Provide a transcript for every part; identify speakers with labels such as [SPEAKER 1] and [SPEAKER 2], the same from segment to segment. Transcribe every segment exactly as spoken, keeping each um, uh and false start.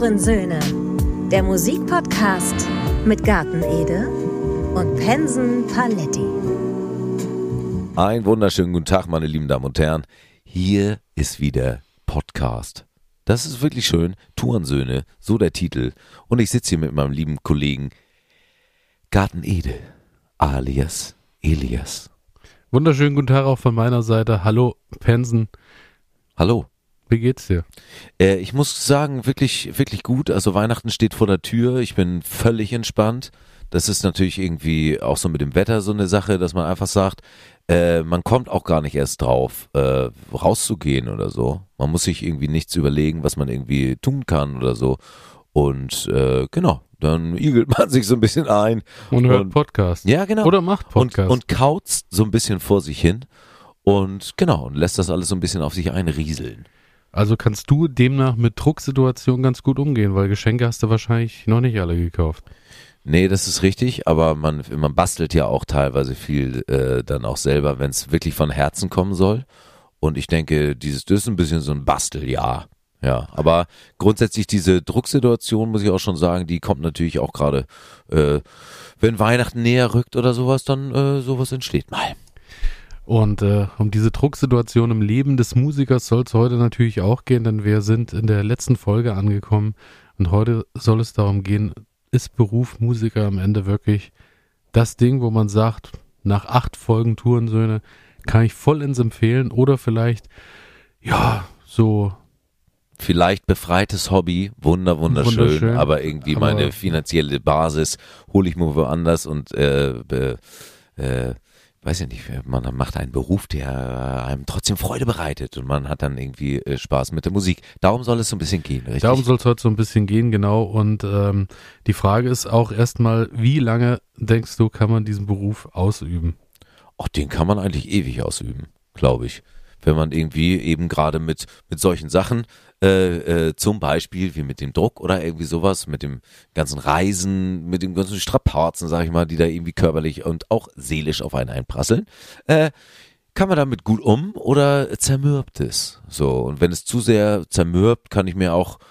[SPEAKER 1] Tourensöhne, der Musikpodcast mit Gartenede und Pensen Paletti.
[SPEAKER 2] Einen wunderschönen guten Tag, meine lieben Damen und Herren. Hier ist wieder Podcast. Das ist wirklich schön. Tourensöhne, so der Titel. Und ich sitze hier mit meinem lieben Kollegen Gartenede, alias Elias.
[SPEAKER 3] Wunderschönen guten Tag auch von meiner Seite. Hallo, Pensen.
[SPEAKER 2] Hallo.
[SPEAKER 3] Wie geht's dir?
[SPEAKER 2] Äh, ich muss sagen, wirklich, wirklich gut. Also Weihnachten steht vor der Tür. Ich bin völlig entspannt. Das ist natürlich irgendwie auch so mit dem Wetter so eine Sache, dass man einfach sagt, äh, man kommt auch gar nicht erst drauf, äh, rauszugehen oder so. Man muss sich irgendwie nichts überlegen, was man irgendwie tun kann oder so. Und äh, genau, dann igelt man sich so ein bisschen ein.
[SPEAKER 3] Und hört
[SPEAKER 2] und,
[SPEAKER 3] Podcast.
[SPEAKER 2] Ja, genau.
[SPEAKER 3] Oder macht Podcast.
[SPEAKER 2] Und, und kauzt so ein bisschen vor sich hin. Und genau, und lässt das alles so ein bisschen auf sich einrieseln.
[SPEAKER 3] Also kannst du demnach mit Drucksituationen ganz gut umgehen, weil Geschenke hast du wahrscheinlich noch nicht alle gekauft.
[SPEAKER 2] Nee, das ist richtig, aber man, man bastelt ja auch teilweise viel äh, dann auch selber, wenn es wirklich von Herzen kommen soll. Und ich denke, dieses das ist ein bisschen so ein Basteljahr. Ja, aber grundsätzlich diese Drucksituation, muss ich auch schon sagen, die kommt natürlich auch gerade, äh, wenn Weihnachten näher rückt oder sowas, dann äh, sowas entsteht mal.
[SPEAKER 3] Und äh, um diese Drucksituation im Leben des Musikers soll es heute natürlich auch gehen, denn wir sind in der letzten Folge angekommen und heute soll es darum gehen, ist Beruf Musiker am Ende wirklich das Ding, wo man sagt, nach acht Folgen Tourensöhne kann ich vollends empfehlen oder vielleicht, ja, so
[SPEAKER 2] vielleicht befreites Hobby, wunder, wunderschön,
[SPEAKER 3] wunderschön
[SPEAKER 2] aber irgendwie
[SPEAKER 3] aber
[SPEAKER 2] meine finanzielle Basis hole ich mir woanders und äh, be, äh, weiß ja nicht, man macht einen Beruf, der einem trotzdem Freude bereitet und man hat dann irgendwie äh, Spaß mit der Musik. Darum soll es so ein bisschen gehen, richtig?
[SPEAKER 3] Darum soll es heute so ein bisschen gehen, genau. Und ähm, die Frage ist auch erstmal, wie lange denkst du, kann man diesen Beruf ausüben?
[SPEAKER 2] Ach, den kann man eigentlich ewig ausüben, glaube ich. Wenn man irgendwie eben gerade mit mit solchen Sachen, äh, äh, zum Beispiel wie mit dem Druck oder irgendwie sowas, mit dem ganzen Reisen, mit dem ganzen Strapazen, sag ich mal, die da irgendwie körperlich und auch seelisch auf einen einprasseln, äh, kann man damit gut um oder zermürbt es. So, und wenn es zu sehr zermürbt, kann ich mir auch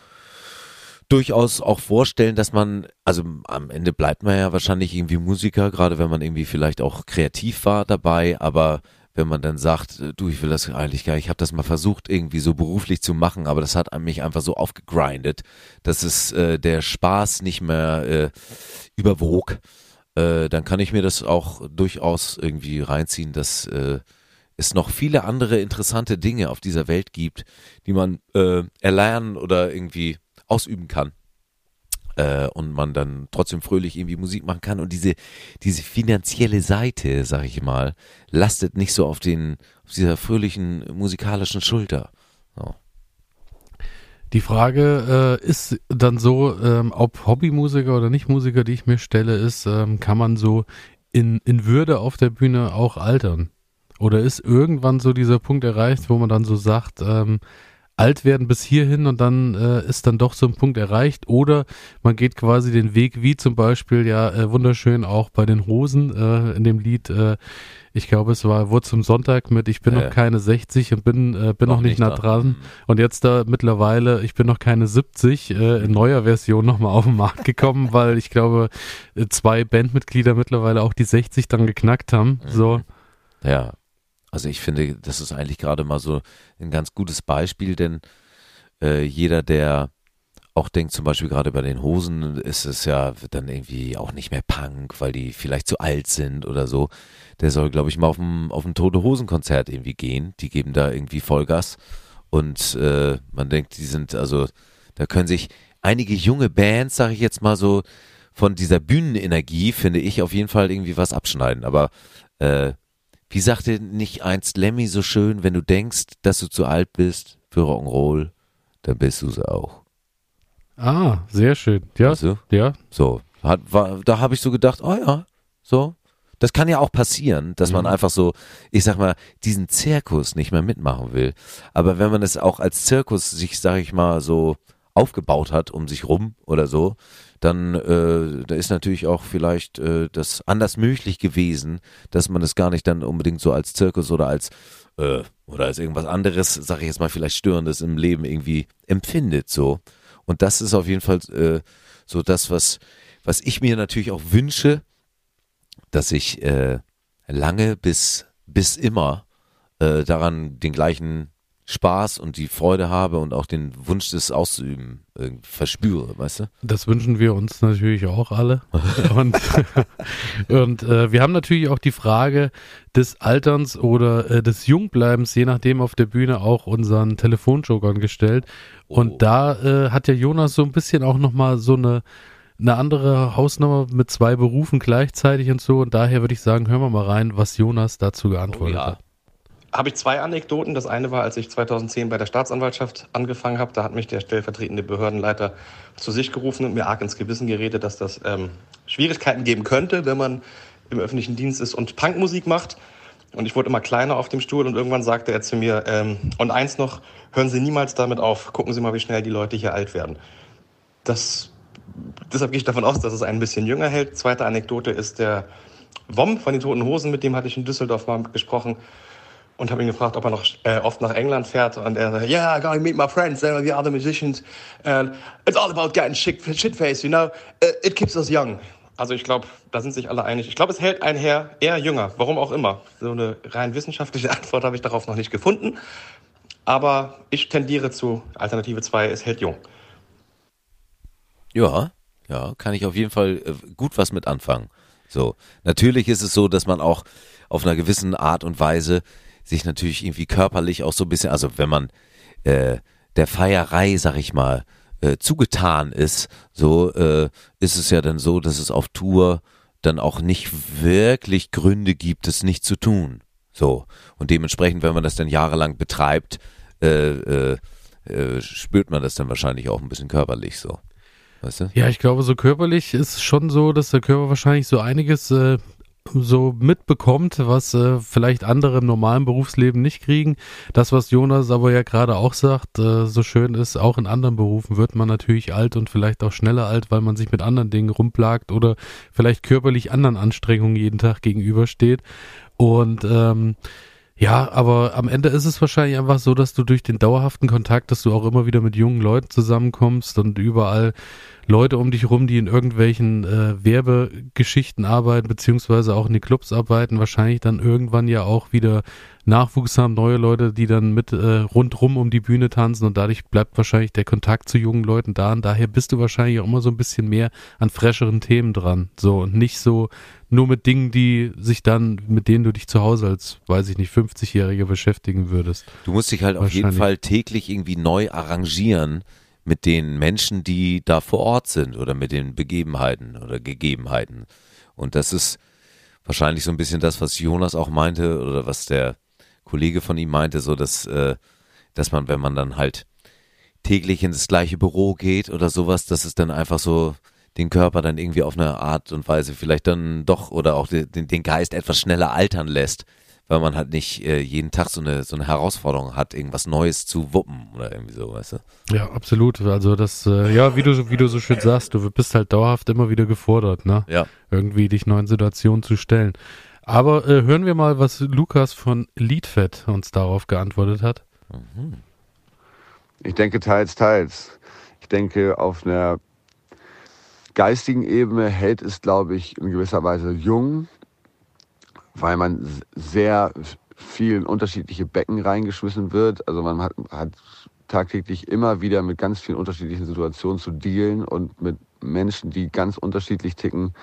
[SPEAKER 2] durchaus auch vorstellen, dass man, also am Ende bleibt man ja wahrscheinlich irgendwie Musiker, gerade wenn man irgendwie vielleicht auch kreativ war dabei, aber wenn man dann sagt, du, ich will das eigentlich gar nicht, ich habe das mal versucht irgendwie so beruflich zu machen, aber das hat mich einfach so aufgegrindet, dass es äh, der Spaß nicht mehr äh, überwog, äh, dann kann ich mir das auch durchaus irgendwie reinziehen, dass äh, es noch viele andere interessante Dinge auf dieser Welt gibt, die man äh, erlernen oder irgendwie ausüben kann. Äh, und man dann trotzdem fröhlich irgendwie Musik machen kann und diese diese finanzielle Seite, sag ich mal, lastet nicht so auf den auf dieser fröhlichen musikalischen Schulter. So.
[SPEAKER 3] Die Frage äh, ist dann so, ähm, ob Hobbymusiker oder Nicht-Musiker, die ich mir stelle, ist, ähm, kann man so in in Würde auf der Bühne auch altern? Oder ist irgendwann so dieser Punkt erreicht, wo man dann so sagt, ähm, alt werden bis hierhin und dann äh, ist dann doch so ein Punkt erreicht oder man geht quasi den Weg, wie zum Beispiel ja äh, wunderschön auch bei den Hosen äh, in dem Lied, äh, ich glaube es war Wurz zum Sonntag mit ich bin äh, noch keine sechzig und bin äh, bin noch, noch nicht nah dran, dran. Und jetzt da mittlerweile, ich bin noch keine siebzig, äh, in neuer Version nochmal auf den Markt gekommen, weil ich glaube zwei Bandmitglieder mittlerweile auch die sechzig dann geknackt haben,
[SPEAKER 2] mhm.
[SPEAKER 3] so.
[SPEAKER 2] Ja. Also ich finde, das ist eigentlich gerade mal so ein ganz gutes Beispiel, denn äh, jeder, der auch denkt, zum Beispiel gerade bei den Hosen, ist es ja dann irgendwie auch nicht mehr Punk, weil die vielleicht zu alt sind oder so. Der soll, glaube ich, mal auf ein, auf ein Tote-Hosen-Konzert irgendwie gehen. Die geben da irgendwie Vollgas und äh, man denkt, die sind, also da können sich einige junge Bands, sage ich jetzt mal so, von dieser Bühnenenergie, finde ich, auf jeden Fall irgendwie was abschneiden. Aber äh, wie sagte nicht einst Lemmy so schön, wenn du denkst, dass du zu alt bist für Rock'n'Roll, dann bist du es auch.
[SPEAKER 3] Ah, sehr schön. Ja,
[SPEAKER 2] weißt du?
[SPEAKER 3] ja.
[SPEAKER 2] So, hat, war, da habe ich so gedacht, oh ja, so. Das kann ja auch passieren, dass man
[SPEAKER 3] Mhm.
[SPEAKER 2] einfach so, ich sag mal, diesen Zirkus nicht mehr mitmachen will. Aber wenn man es auch als Zirkus sich, sag ich mal, so aufgebaut hat um sich rum oder so, dann äh, da ist natürlich auch vielleicht äh, das anders möglich gewesen, dass man es gar nicht dann unbedingt so als Zirkus oder als äh, oder als irgendwas anderes, sag ich jetzt mal, vielleicht Störendes im Leben irgendwie empfindet so. Und das ist auf jeden Fall äh, so das, was, was ich mir natürlich auch wünsche, dass ich äh, lange bis, bis immer äh, daran den gleichen Spaß und die Freude habe und auch den Wunsch, das auszuüben, äh, verspüre, weißt du?
[SPEAKER 3] Das wünschen wir uns natürlich auch alle. und und äh, wir haben natürlich auch die Frage des Alterns oder äh, des Jungbleibens, je nachdem auf der Bühne, auch unseren Telefonjokern gestellt. Und
[SPEAKER 2] Oh.
[SPEAKER 3] da äh, hat ja Jonas so ein bisschen auch nochmal so eine, eine andere Hausnummer mit zwei Berufen gleichzeitig und so. Und daher würde ich sagen, hören wir mal rein, was Jonas dazu geantwortet
[SPEAKER 2] Oh ja.
[SPEAKER 3] hat.
[SPEAKER 4] Habe ich zwei Anekdoten. Das eine war, als ich zweitausendzehn bei der Staatsanwaltschaft angefangen habe. Da hat mich der stellvertretende Behördenleiter zu sich gerufen und mir arg ins Gewissen geredet, dass das ähm, Schwierigkeiten geben könnte, wenn man im öffentlichen Dienst ist und Punkmusik macht. Und ich wurde immer kleiner auf dem Stuhl und irgendwann sagte er zu mir, ähm, und eins noch, hören Sie niemals damit auf. Gucken Sie mal, wie schnell die Leute hier alt werden. Das, deshalb gehe ich davon aus, dass es ein bisschen jünger hält. Zweite Anekdote ist der Wom von den Toten Hosen, mit dem hatte ich in Düsseldorf mal gesprochen. Und habe ihn gefragt, ob er noch äh, oft nach England fährt. Und er sagt, yeah, I gotta meet my friends, they're the other musicians. And it's all about getting shit, shitface, you know. It keeps us young. Also ich glaube, da sind sich alle einig. Ich glaube, es hält einen her eher jünger, warum auch immer. So eine rein wissenschaftliche Antwort habe ich darauf noch nicht gefunden. Aber ich tendiere zu Alternative zwei, es hält jung.
[SPEAKER 2] Ja, ja, kann ich auf jeden Fall äh, gut was mit anfangen. So, natürlich ist es so, dass man auch auf einer gewissen Art und Weise sich natürlich irgendwie körperlich auch so ein bisschen, also wenn man äh, der Feierei, sag ich mal, äh, zugetan ist, so äh, ist es ja dann so, dass es auf Tour dann auch nicht wirklich Gründe gibt, es nicht zu tun. So, und dementsprechend, wenn man das dann jahrelang betreibt, äh, äh, äh, spürt man das dann wahrscheinlich auch ein bisschen körperlich so. Weißt du?
[SPEAKER 3] Ja, ich glaube, so körperlich ist es schon so, dass der Körper wahrscheinlich so einiges äh, so mitbekommt, was äh, vielleicht andere im normalen Berufsleben nicht kriegen. Das, was Jonas aber ja gerade auch sagt, äh, so schön ist, auch in anderen Berufen wird man natürlich alt und vielleicht auch schneller alt, weil man sich mit anderen Dingen rumplagt oder vielleicht körperlich anderen Anstrengungen jeden Tag gegenübersteht. Und ähm, ja, aber am Ende ist es wahrscheinlich einfach so, dass du durch den dauerhaften Kontakt, dass du auch immer wieder mit jungen Leuten zusammenkommst und überall Leute um dich rum, die in irgendwelchen äh, Werbegeschichten arbeiten, beziehungsweise auch in die Clubs arbeiten, wahrscheinlich dann irgendwann ja auch wieder Nachwuchs haben, neue Leute, die dann mit äh, rundrum um die Bühne tanzen und dadurch bleibt wahrscheinlich der Kontakt zu jungen Leuten da und daher bist du wahrscheinlich auch immer so ein bisschen mehr an fresheren Themen dran, so und nicht so nur mit Dingen, die sich dann, mit denen du dich zu Hause als, weiß ich nicht, fünfzigjähriger beschäftigen würdest.
[SPEAKER 2] Du musst dich halt auf jeden Fall täglich irgendwie neu arrangieren mit den Menschen, die da vor Ort sind oder mit den Begebenheiten oder Gegebenheiten. Und das ist wahrscheinlich so ein bisschen das, was Jonas auch meinte oder was der Kollege von ihm meinte, so dass, äh, dass man, wenn man dann halt täglich ins gleiche Büro geht oder sowas, dass es dann einfach so den Körper dann irgendwie auf eine Art und Weise vielleicht dann doch oder auch den, den Geist etwas schneller altern lässt, weil man halt nicht äh, jeden Tag so eine so eine Herausforderung hat, irgendwas Neues zu wuppen oder irgendwie so, weißt du?
[SPEAKER 3] Ja, absolut. Also das, äh, ja, wie du wie du so schön sagst, du bist halt dauerhaft immer wieder gefordert, ne?
[SPEAKER 2] Ja.
[SPEAKER 3] Irgendwie dich neuen Situationen zu stellen. Aber äh, hören wir mal, was Lukas von Liedfett uns darauf geantwortet hat.
[SPEAKER 2] Mhm.
[SPEAKER 5] Ich denke teils, teils. Ich denke, auf einer geistigen Ebene hält es, glaube ich, in gewisser Weise jung, weil man sehr viel in unterschiedliche Becken reingeschmissen wird. Also man hat, hat tagtäglich immer wieder mit ganz vielen unterschiedlichen Situationen zu dealen und mit Menschen, die ganz unterschiedlich ticken,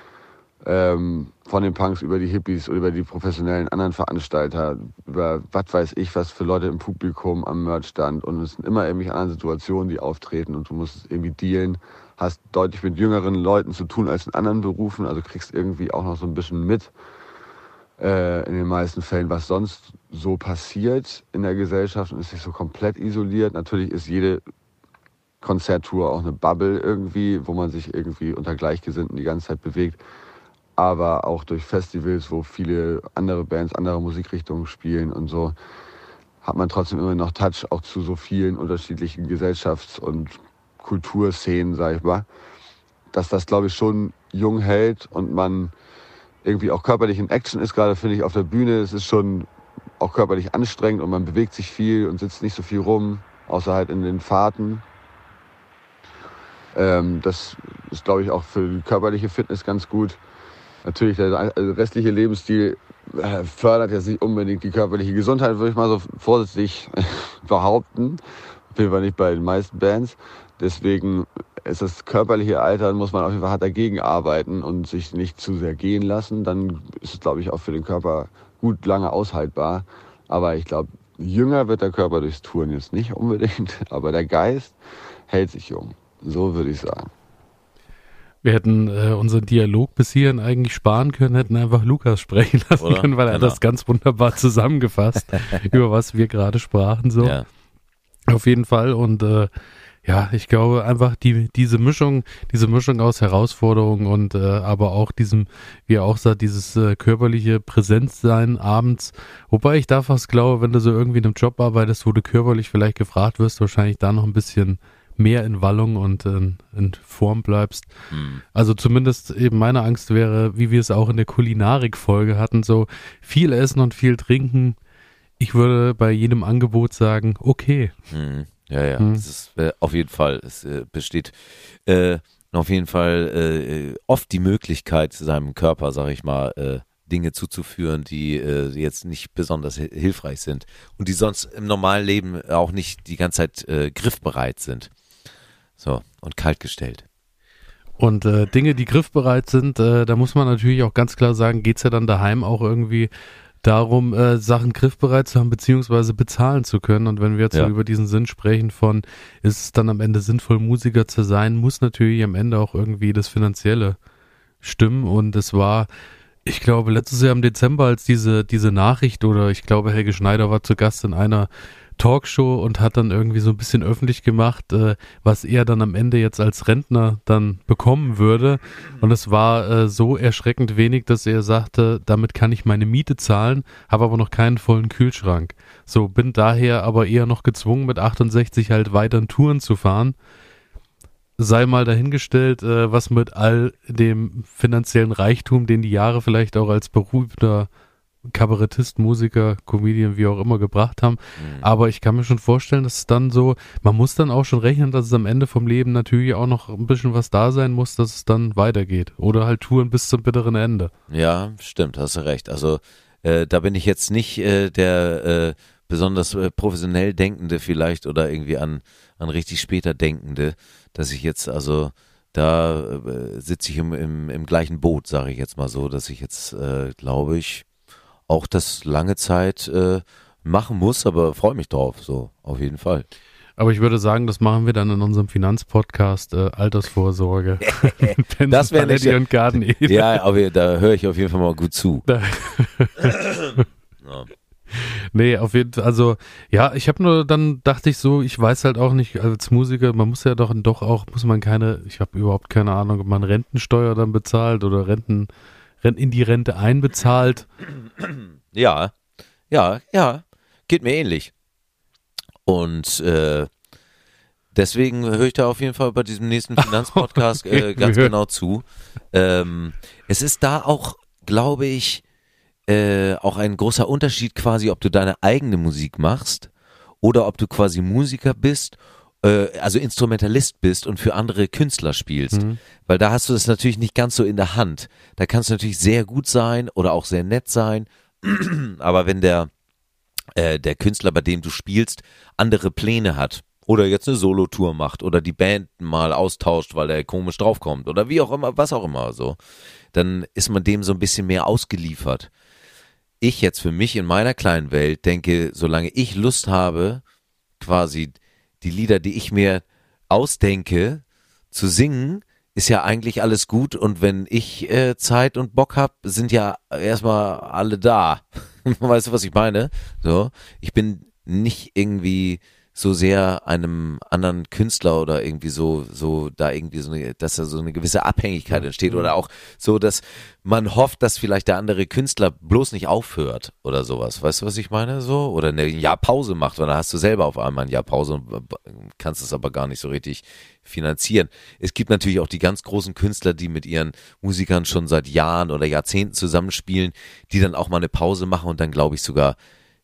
[SPEAKER 5] ähm, von den Punks über die Hippies oder über die professionellen anderen Veranstalter, über was weiß ich, was für Leute im Publikum am Merchstand. Und es sind immer irgendwelche anderen Situationen, die auftreten und du musst es irgendwie dealen. Hast deutlich mit jüngeren Leuten zu tun als in anderen Berufen, also kriegst irgendwie auch noch so ein bisschen mit äh, in den meisten Fällen, was sonst so passiert in der Gesellschaft und ist nicht so komplett isoliert. Natürlich ist jede Konzerttour auch eine Bubble irgendwie, wo man sich irgendwie unter Gleichgesinnten die ganze Zeit bewegt, aber auch durch Festivals, wo viele andere Bands, andere Musikrichtungen spielen und so, hat man trotzdem immer noch Touch auch zu so vielen unterschiedlichen Gesellschafts- und Kulturszenen, sag ich mal, dass das, glaube ich, schon jung hält und man irgendwie auch körperlich in Action ist, gerade finde ich auf der Bühne. Es ist schon auch körperlich anstrengend und man bewegt sich viel und sitzt nicht so viel rum, außer halt in den Fahrten. Ähm, das ist, glaube ich, auch für die körperliche Fitness ganz gut. Natürlich, der restliche Lebensstil fördert jetzt nicht unbedingt die körperliche Gesundheit, würde ich mal so vorsichtig behaupten. Auf jeden Fall nicht bei den meisten Bands. Deswegen ist das körperliche Altern, muss man auf jeden Fall hart dagegen arbeiten und sich nicht zu sehr gehen lassen. Dann ist es, glaube ich, auch für den Körper gut lange aushaltbar. Aber ich glaube, jünger wird der Körper durchs Touren jetzt nicht unbedingt. Aber der Geist hält sich jung. So würde ich sagen.
[SPEAKER 3] Wir hätten äh, unseren Dialog bis hierhin eigentlich sparen können, hätten einfach Lukas sprechen lassen
[SPEAKER 2] Oder?
[SPEAKER 3] können, weil er
[SPEAKER 2] Genau.
[SPEAKER 3] das ganz wunderbar zusammengefasst, über was wir gerade sprachen. So.
[SPEAKER 2] Ja.
[SPEAKER 3] Auf jeden Fall. Und äh, ja, ich glaube einfach die diese Mischung, diese Mischung aus Herausforderungen und äh, aber auch diesem, wie er auch sagt, dieses äh, körperliche Präsenzsein abends. Wobei ich da fast glaube, wenn du so irgendwie in einem Job arbeitest, wo du körperlich vielleicht gefragt wirst, wahrscheinlich da noch ein bisschen mehr in Wallung und in, in Form bleibst.
[SPEAKER 2] Hm.
[SPEAKER 3] Also zumindest eben meine Angst wäre, wie wir es auch in der Kulinarik-Folge hatten, so viel essen und viel trinken. Ich würde bei jedem Angebot sagen, okay.
[SPEAKER 2] Hm. Ja, ja,
[SPEAKER 3] Hm.
[SPEAKER 2] es ist äh, auf jeden Fall, es äh, besteht äh, auf jeden Fall äh, oft die Möglichkeit, seinem Körper, sag ich mal, äh, Dinge zuzuführen, die äh, jetzt nicht besonders hi- hilfreich sind und die sonst im normalen Leben auch nicht die ganze Zeit äh, griffbereit sind. So, und kaltgestellt.
[SPEAKER 3] Und äh, Dinge, die griffbereit sind, äh, da muss man natürlich auch ganz klar sagen, geht's ja dann daheim auch irgendwie darum, äh, Sachen griffbereit zu haben, beziehungsweise bezahlen zu können. Und wenn wir jetzt
[SPEAKER 2] Ja.
[SPEAKER 3] so über diesen Sinn sprechen von, ist es dann am Ende sinnvoll, Musiker zu sein, muss natürlich am Ende auch irgendwie das Finanzielle stimmen. Und es war, ich glaube, letztes Jahr im Dezember, als diese, diese Nachricht oder ich glaube, Helge Schneider war zu Gast in einer Talkshow und hat dann irgendwie so ein bisschen öffentlich gemacht, äh, was er dann am Ende jetzt als Rentner dann bekommen würde. Und es war äh, so erschreckend wenig, dass er sagte, damit kann ich meine Miete zahlen, habe aber noch keinen vollen Kühlschrank. So, bin daher aber eher noch gezwungen, mit achtundsechzig halt weiter Touren zu fahren. Sei mal dahingestellt, äh, was mit all dem finanziellen Reichtum, den die Jahre vielleicht auch als berühmter Kabarettist, Musiker, Comedian, wie auch immer gebracht haben.
[SPEAKER 2] Mhm.
[SPEAKER 3] Aber ich kann mir schon vorstellen, dass es dann so, man muss dann auch schon rechnen, dass es am Ende vom Leben natürlich auch noch ein bisschen was da sein muss, dass es dann weitergeht. Oder halt Touren bis zum bitteren Ende.
[SPEAKER 2] Ja, stimmt, hast du recht. Also äh, da bin ich jetzt nicht äh, der äh, besonders äh, professionell Denkende vielleicht oder irgendwie an, an richtig später Denkende, dass ich jetzt also da äh, sitze ich im, im, im gleichen Boot, sage ich jetzt mal so, dass ich jetzt, äh, glaube ich, auch das lange Zeit äh, machen muss, aber freue mich drauf, so auf jeden Fall.
[SPEAKER 3] Aber ich würde sagen, das machen wir dann in unserem Finanzpodcast äh, Altersvorsorge.
[SPEAKER 2] Das wäre nicht-
[SPEAKER 3] und Garden Eden.
[SPEAKER 2] Ja, aber da höre ich auf jeden Fall mal gut zu.
[SPEAKER 3] Da-
[SPEAKER 2] Ja.
[SPEAKER 3] Nee, auf jeden Fall, also ja, ich habe nur, dann dachte ich so, ich weiß halt auch nicht, als Musiker, man muss ja doch, doch auch, muss man keine, ich habe überhaupt keine Ahnung, ob man Rentensteuer dann bezahlt oder Renten, Renten in die Rente einbezahlt.
[SPEAKER 2] Ja, ja, ja, geht mir ähnlich. Und äh, deswegen höre ich da auf jeden Fall bei diesem nächsten Finanzpodcast
[SPEAKER 3] Okay,
[SPEAKER 2] äh, ganz
[SPEAKER 3] wir-
[SPEAKER 2] genau zu. Ähm, es ist da auch, glaube ich, äh, auch ein großer Unterschied quasi, ob du deine eigene Musik machst oder ob du quasi Musiker bist, äh, also Instrumentalist bist und für andere Künstler spielst.
[SPEAKER 3] Mhm.
[SPEAKER 2] Weil da hast du das natürlich nicht ganz so in der Hand. Da kannst du natürlich sehr gut sein oder auch sehr nett sein. Aber wenn der, äh, der Künstler, bei dem du spielst, andere Pläne hat oder jetzt eine Solotour macht oder die Band mal austauscht, weil er komisch draufkommt oder wie auch immer, was auch immer so, dann ist man dem so ein bisschen mehr ausgeliefert. Ich jetzt für mich in meiner kleinen Welt denke, solange ich Lust habe, quasi die Lieder, die ich mir ausdenke, zu singen, ist ja eigentlich alles gut und wenn ich äh, Zeit und Bock hab, sind ja erstmal alle da. Weißt du, was ich meine? So, ich bin nicht irgendwie so sehr einem anderen Künstler oder irgendwie so, so da irgendwie so eine, dass da so eine gewisse Abhängigkeit entsteht oder auch so, dass man hofft, dass vielleicht der andere Künstler bloß nicht aufhört oder sowas. Weißt du, was ich meine? So? Oder eine Jahr Pause macht und dann hast du selber auf einmal ein Jahr Pause und kannst es aber gar nicht so richtig finanzieren. Es gibt natürlich auch die ganz großen Künstler, die mit ihren Musikern schon seit Jahren oder Jahrzehnten zusammenspielen, die dann auch mal eine Pause machen und dann glaube ich sogar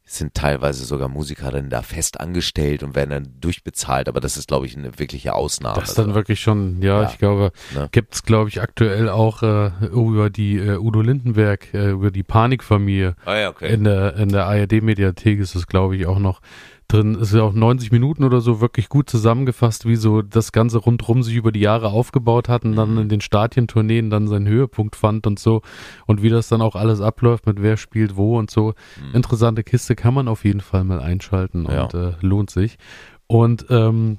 [SPEAKER 2] sind teilweise sogar Musiker dann da fest angestellt und werden dann durchbezahlt, aber das ist, glaube ich, eine wirkliche Ausnahme.
[SPEAKER 3] Das ist dann wirklich schon, ja,
[SPEAKER 2] Ja.
[SPEAKER 3] ich glaube,
[SPEAKER 2] Ne?
[SPEAKER 3] gibt es, glaube ich, aktuell auch äh, über die äh, Udo Lindenberg, äh, über die Panikfamilie
[SPEAKER 2] Ah ja, okay.
[SPEAKER 3] in der in der A R D-Mediathek ist es, glaube ich, auch noch drin. Ist ja auch neunzig Minuten oder so wirklich gut zusammengefasst, wie so das Ganze rundherum sich über die Jahre aufgebaut hat und dann in den Stadientourneen dann seinen Höhepunkt fand und so und wie das dann auch alles abläuft, mit wer spielt wo und so.
[SPEAKER 2] Mhm.
[SPEAKER 3] Interessante Kiste, kann man auf jeden Fall mal einschalten
[SPEAKER 2] Ja.
[SPEAKER 3] und äh, lohnt sich. Und ähm,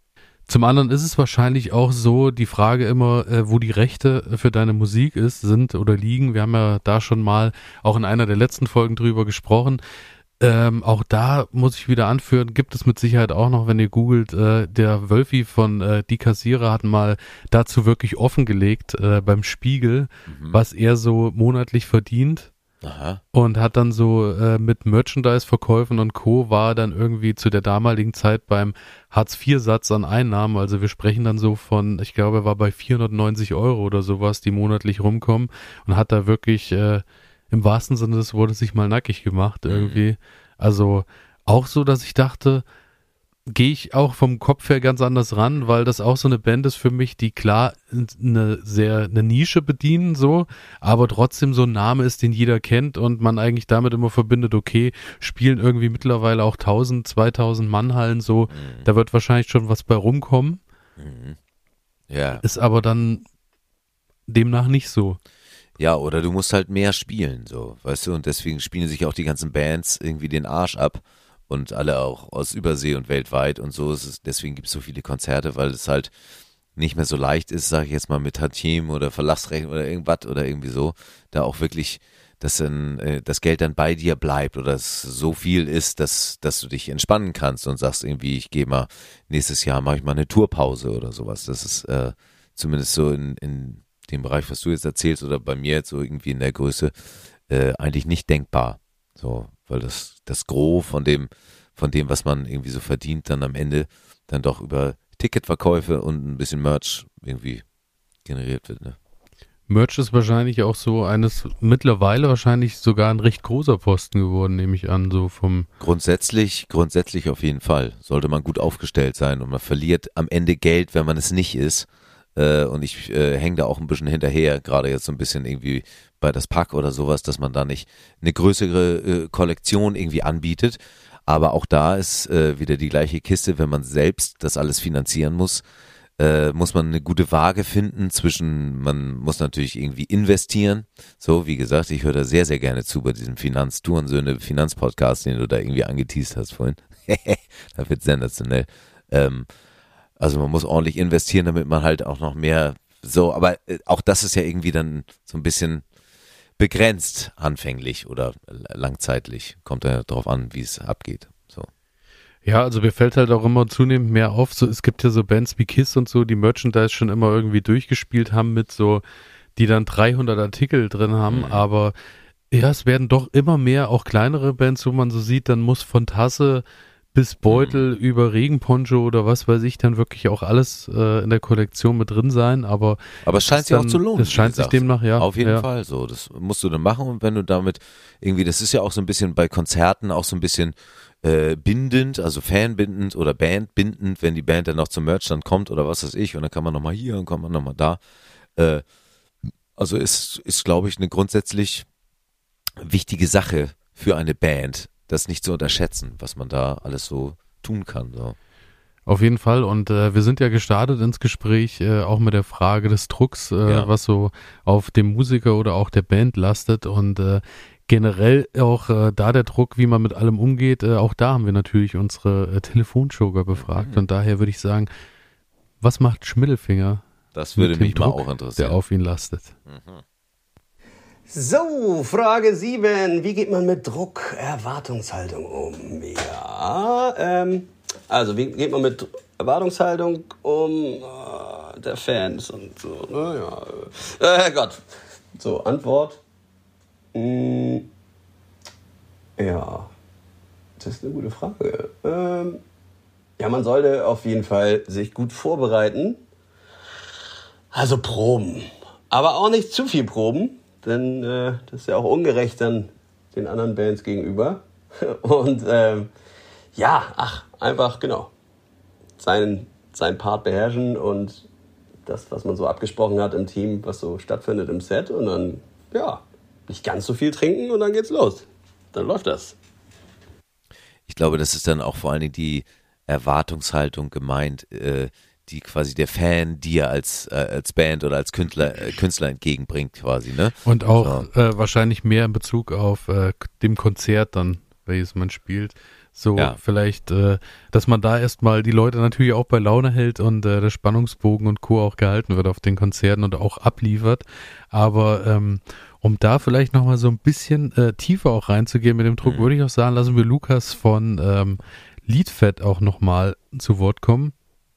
[SPEAKER 3] zum anderen ist es wahrscheinlich auch so, die Frage immer, äh, wo die Rechte für deine Musik ist, sind oder liegen. Wir haben ja da schon mal auch in einer der letzten Folgen drüber gesprochen. Ähm, auch da muss ich wieder anführen, gibt es mit Sicherheit auch noch, wenn ihr googelt, äh, der Wölfi von äh, Die Kassierer hat mal dazu wirklich offengelegt äh, beim Spiegel,
[SPEAKER 2] Mhm.
[SPEAKER 3] was er so monatlich verdient.
[SPEAKER 2] Aha.
[SPEAKER 3] Und hat dann so äh, mit Merchandise-Verkäufen und Co. war dann irgendwie zu der damaligen Zeit beim Hartz vier Satz an Einnahmen. Also wir sprechen dann so von, ich glaube, er war bei vierhundertneunzig Euro oder sowas, die monatlich rumkommen und hat da wirklich äh, im wahrsten Sinne des Wortes sich mal nackig gemacht irgendwie. Also auch so, dass ich dachte, gehe ich auch vom Kopf her ganz anders ran, weil das auch so eine Band ist für mich, die klar eine sehr eine Nische bedienen so, aber trotzdem so ein Name ist, den jeder kennt und man eigentlich damit immer verbindet, okay, spielen irgendwie mittlerweile auch tausend, zweitausend Mannhallen so,
[SPEAKER 2] Mhm.
[SPEAKER 3] da wird wahrscheinlich schon was bei rumkommen,
[SPEAKER 2] Mhm. Ja.
[SPEAKER 3] ist aber dann demnach nicht so.
[SPEAKER 2] Ja, oder du musst halt mehr spielen, so, weißt du, und deswegen spielen sich auch die ganzen Bands irgendwie den Arsch ab und alle auch aus Übersee und weltweit und so. Es ist, deswegen gibt es so viele Konzerte, weil es halt nicht mehr so leicht ist, sage ich jetzt mal, mit Tantiem oder Verlassrechnung oder irgendwas oder irgendwie so, da auch wirklich, dass dann äh, das Geld dann bei dir bleibt oder es so viel ist, dass, dass du dich entspannen kannst und sagst irgendwie, ich gehe mal, nächstes Jahr mache ich mal eine Tourpause oder sowas. Das ist äh, zumindest so in, in dem Bereich, was du jetzt erzählst oder bei mir jetzt so irgendwie in der Größe, äh, eigentlich nicht denkbar. So, weil das, das Gros von dem, von dem, was man irgendwie so verdient, dann am Ende dann doch über Ticketverkäufe und ein bisschen Merch irgendwie generiert wird, ne?
[SPEAKER 3] Merch ist wahrscheinlich auch so eines, mittlerweile wahrscheinlich sogar ein recht großer Posten geworden, nehme ich an, so vom,
[SPEAKER 2] Grundsätzlich, grundsätzlich auf jeden Fall. Sollte man gut aufgestellt sein und man verliert am Ende Geld, wenn man es nicht ist. Äh, und ich äh, hänge da auch ein bisschen hinterher, gerade jetzt so ein bisschen irgendwie bei das Pack oder sowas, dass man da nicht eine größere äh, Kollektion irgendwie anbietet. Aber auch da ist äh, wieder die gleiche Kiste, wenn man selbst das alles finanzieren muss, äh, muss man eine gute Waage finden zwischen, man muss natürlich irgendwie investieren. So, wie gesagt, ich höre da sehr, sehr gerne zu bei diesem Finanztourensöhne Finanzpodcast, den du da irgendwie angeteased hast vorhin. Das wird sensationell. Ähm, also man muss ordentlich investieren, damit man halt auch noch mehr so, aber äh, auch das ist ja irgendwie dann so ein bisschen begrenzt anfänglich oder langzeitlich. Kommt ja darauf an, wie es abgeht. So.
[SPEAKER 3] ja, also mir fällt halt auch immer zunehmend mehr auf, so, es gibt ja so Bands wie Kiss und so, die Merchandise schon immer irgendwie durchgespielt haben mit so, die dann dreihundert Artikel drin haben,
[SPEAKER 2] Mhm.
[SPEAKER 3] aber ja, es werden doch immer mehr, auch kleinere Bands, wo man so sieht, dann muss von Tasse bis Beutel über Regenponcho oder was weiß ich, dann wirklich auch alles äh, in der Kollektion mit drin sein, aber
[SPEAKER 2] Aber es scheint
[SPEAKER 3] ist
[SPEAKER 2] sich auch
[SPEAKER 3] dann-
[SPEAKER 2] zu lohnen.
[SPEAKER 3] es scheint
[SPEAKER 2] wie
[SPEAKER 3] sich
[SPEAKER 2] gesagt.
[SPEAKER 3] demnach, ja.
[SPEAKER 2] Auf jeden
[SPEAKER 3] ja.
[SPEAKER 2] Fall so. Das musst du dann machen und wenn du damit irgendwie, das ist ja auch so ein bisschen bei Konzerten auch so ein bisschen äh, bindend, also fanbindend oder bandbindend, wenn die Band dann noch zum Merch dann kommt oder was weiß ich und dann kann man nochmal hier und kommt man nochmal da. Äh, also ist, ist glaube ich, eine grundsätzlich wichtige Sache für eine Band, das nicht zu unterschätzen, was man da alles so tun kann. So.
[SPEAKER 3] Auf jeden Fall und äh, wir sind ja gestartet ins Gespräch äh, auch mit der Frage des Drucks, äh,
[SPEAKER 2] Ja.
[SPEAKER 3] was so auf dem Musiker oder auch der Band lastet und äh, generell auch äh, da der Druck, wie man mit allem umgeht, äh, auch da haben wir natürlich unsere äh, Telefonjoker befragt
[SPEAKER 2] Mhm.
[SPEAKER 3] und daher würde ich sagen, was macht Schmiddelfinger,
[SPEAKER 2] Das würde
[SPEAKER 3] mit dem
[SPEAKER 2] mich mal
[SPEAKER 3] Druck,
[SPEAKER 2] auch
[SPEAKER 3] der
[SPEAKER 2] interessieren.
[SPEAKER 3] auf ihn lastet?
[SPEAKER 6] So, Frage sieben. Wie geht man mit Druck, Erwartungshaltung um? Ja, ähm, also wie geht man mit Erwartungshaltung um äh, der Fans und so, ne, ja. Äh, Herrgott. So, Antwort. Mm, ja, das ist eine gute Frage. Ähm, ja, man sollte auf jeden Fall sich gut vorbereiten. Also proben. Aber auch nicht zu viel proben, denn äh, das ist ja auch ungerecht dann den anderen Bands gegenüber. Und ähm, ja, ach, einfach, genau, seinen, seinen Part beherrschen und das, was man so abgesprochen hat im Team, was so stattfindet im Set und dann, ja, nicht ganz so viel trinken und dann geht's los. Dann läuft das.
[SPEAKER 2] Ich glaube, das ist dann auch vor allen Dingen die Erwartungshaltung gemeint, äh, die quasi der Fan dir als äh, als Band oder als Künstler äh, Künstler entgegenbringt quasi, ne?
[SPEAKER 3] Und auch
[SPEAKER 2] So.
[SPEAKER 3] äh, wahrscheinlich mehr in Bezug auf äh, dem Konzert dann, welches man spielt. So
[SPEAKER 2] Ja.
[SPEAKER 3] vielleicht, äh, dass man da erstmal die Leute natürlich auch bei Laune hält und äh, der Spannungsbogen und Co. auch gehalten wird auf den Konzerten und auch abliefert. Aber ähm, um da vielleicht nochmal so ein bisschen äh, tiefer auch reinzugehen mit dem Druck,
[SPEAKER 2] Mhm.
[SPEAKER 3] würde ich auch sagen, lassen wir Lukas von ähm, Liedfett auch nochmal zu Wort kommen.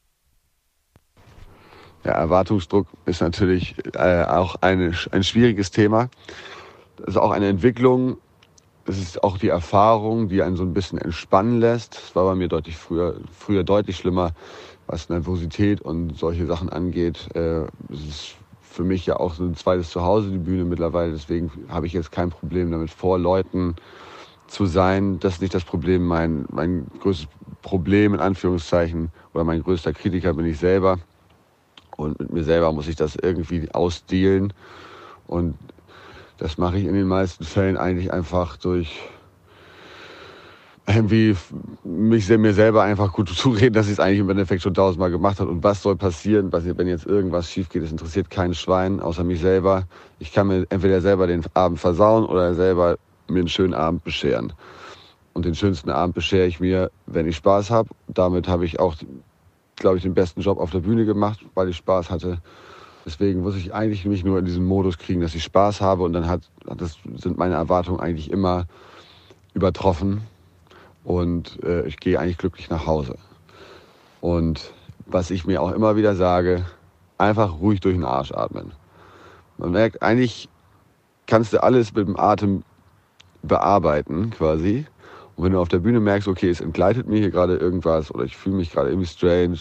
[SPEAKER 5] Ja, Erwartungsdruck ist natürlich äh, auch eine, ein schwieriges Thema. Das ist auch eine Entwicklung. Es ist auch die Erfahrung, die einen so ein bisschen entspannen lässt. Das war bei mir deutlich früher, früher deutlich schlimmer, was Nervosität und solche Sachen angeht. Äh, es ist für mich ja auch so ein zweites Zuhause, die Bühne mittlerweile. Deswegen habe ich jetzt kein Problem damit, vor Leuten zu sein. Das ist nicht das Problem. Mein, mein größtes Problem, in Anführungszeichen, oder mein größter Kritiker bin ich selber. Und mit mir selber muss ich das irgendwie ausdealen. Und das mache ich in den meisten Fällen eigentlich einfach durch irgendwie mich mir selber einfach gut zureden, dass ich es eigentlich im Endeffekt schon tausendmal gemacht habe. Und was soll passieren, wenn jetzt irgendwas schief geht? Das interessiert kein Schwein, außer mich selber. Ich kann mir entweder selber den Abend versauen oder selber mir einen schönen Abend bescheren. Und den schönsten Abend beschere ich mir, wenn ich Spaß habe. Damit habe ich auch, glaube ich, den besten Job auf der Bühne gemacht, weil ich Spaß hatte. Deswegen muss ich eigentlich mich nur in diesen Modus kriegen, dass ich Spaß habe. Und dann hat, das sind meine Erwartungen eigentlich immer übertroffen. Und äh, ich gehe eigentlich glücklich nach Hause. Und was ich mir auch immer wieder sage, einfach ruhig durch den Arsch atmen. Man merkt, eigentlich kannst du alles mit dem Atem bearbeiten quasi. Und wenn du auf der Bühne merkst, okay, es entgleitet mir hier gerade irgendwas oder ich fühle mich gerade irgendwie strange,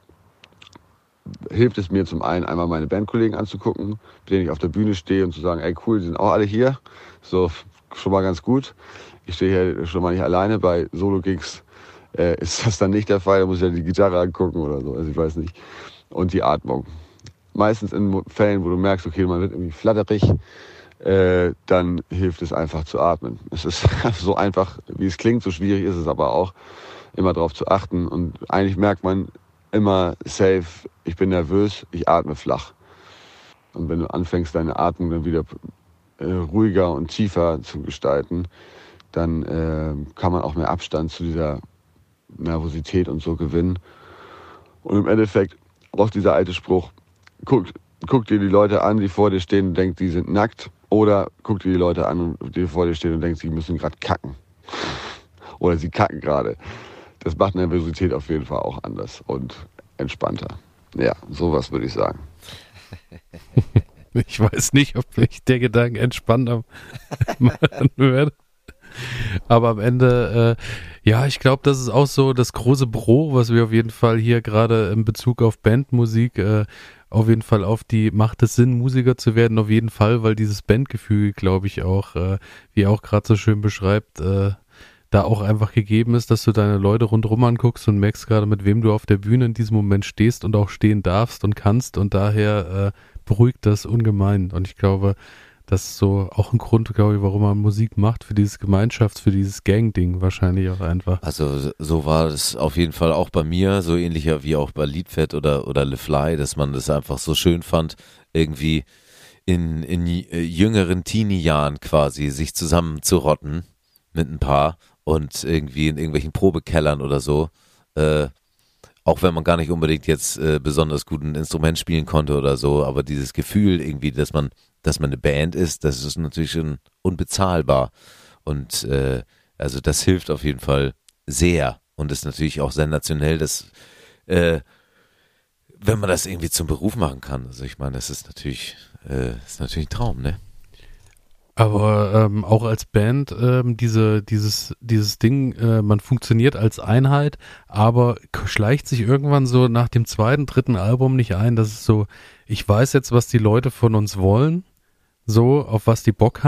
[SPEAKER 5] hilft es mir zum einen, einmal meine Bandkollegen anzugucken, mit denen ich auf der Bühne stehe und zu sagen, ey cool, die sind auch alle hier. So, schon mal ganz gut. Ich stehe hier schon mal nicht alleine. Bei Solo-Gigs äh, ist das dann nicht der Fall. Da muss ich ja die Gitarre angucken oder so. Also ich weiß nicht. Und die Atmung. Meistens in Fällen, wo du merkst, okay, man wird irgendwie flatterig, äh, dann hilft es einfach zu atmen. Es ist so einfach, wie es klingt, so schwierig ist es aber auch, immer darauf zu achten. Und eigentlich merkt man immer safe, ich bin nervös, ich atme flach. Und wenn du anfängst, deine Atmung dann wieder äh, ruhiger und tiefer zu gestalten, dann äh, kann man auch mehr Abstand zu dieser Nervosität und so gewinnen. Und im Endeffekt auch dieser alte Spruch, guck, guck dir die Leute an, die vor dir stehen und denkst, die sind nackt. Oder guck dir die Leute an, die vor dir stehen und denkst, die müssen gerade kacken. Oder sie kacken gerade. Das macht Nervosität auf jeden Fall auch anders und entspannter. Ja, sowas würde ich sagen.
[SPEAKER 3] Ich weiß nicht, ob ich der Gedanke entspannter machen würde. Aber am Ende, äh, ja, ich glaube, das ist auch so das große Pro, was wir auf jeden Fall hier gerade in Bezug auf Bandmusik, äh, auf jeden Fall auf die, macht es Sinn, Musiker zu werden, auf jeden Fall, weil dieses Bandgefühl, glaube ich, auch, äh, wie er auch gerade so schön beschreibt, äh, da auch einfach gegeben ist, dass du deine Leute rundherum anguckst und merkst gerade, mit wem du auf der Bühne in diesem Moment stehst und auch stehen darfst und kannst und daher äh, beruhigt das ungemein. Und ich glaube, das ist so auch ein Grund, glaube ich, warum man Musik macht, für dieses Gemeinschafts-, für dieses Gang-Ding wahrscheinlich auch einfach.
[SPEAKER 2] Also so war es auf jeden Fall auch bei mir, so ähnlicher wie auch bei Liedfett oder, oder Le Fly, dass man das einfach so schön fand, irgendwie in, in jüngeren Teenie-Jahren quasi sich zusammenzurotten mit ein paar und irgendwie in irgendwelchen Probekellern oder so, äh, auch wenn man gar nicht unbedingt jetzt äh, besonders gut ein Instrument spielen konnte oder so, aber dieses Gefühl irgendwie, dass man, dass man eine Band ist, das ist natürlich schon unbezahlbar und äh, also das hilft auf jeden Fall sehr und ist natürlich auch sensationell, dass äh, wenn man das irgendwie zum Beruf machen kann, also ich meine, das ist natürlich, äh, ist natürlich ein Traum, ne?
[SPEAKER 3] Aber ähm, auch als Band ähm, diese dieses dieses Ding, äh, man funktioniert als Einheit, aber schleicht sich irgendwann so nach dem zweiten, dritten Album nicht ein, dass es so, ich weiß jetzt, was die Leute von uns wollen, so, auf was die Bock haben,